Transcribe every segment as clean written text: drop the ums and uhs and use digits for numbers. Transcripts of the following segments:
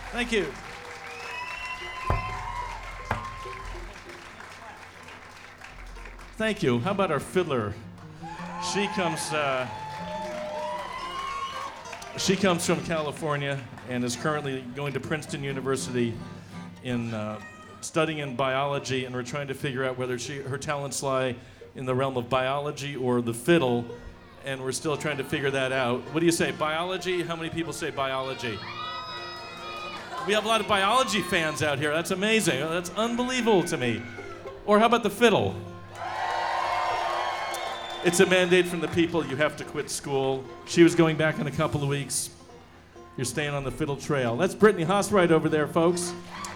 Thank you. Thank you. How about our fiddler? She comes from California and is currently going to Princeton University in studying in biology, and we're trying to figure out whether her talents lie in the realm of biology or the fiddle, and we're still trying to figure that out. What do you say, biology? How many people say biology? We have a lot of biology fans out here. That's amazing. That's unbelievable to me. Or how about the fiddle? It's a mandate from the people. You have to quit school. She was going back in a couple of weeks. You're staying on the fiddle trail. That's Brittany Haas right over there, folks.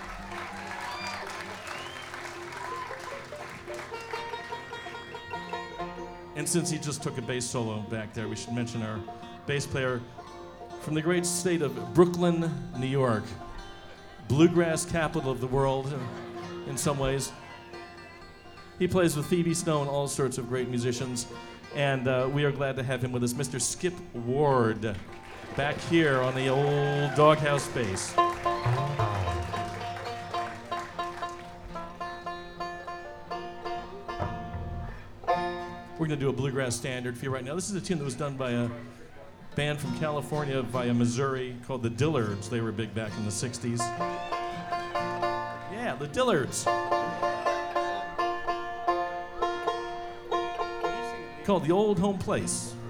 And since he just took a bass solo back there, we should mention our bass player from the great state of Brooklyn, New York. Bluegrass capital of the world, in some ways. He plays with Phoebe Snow and all sorts of great musicians, and we are glad to have him with us, Mr. Skip Ward, back here on the old Doghouse bass. We're going to do a bluegrass standard for you right now. This is a tune that was done by a band from California via Missouri called the Dillards. They were big back in the 60s. Yeah, the Dillards. Called The Old Home Place.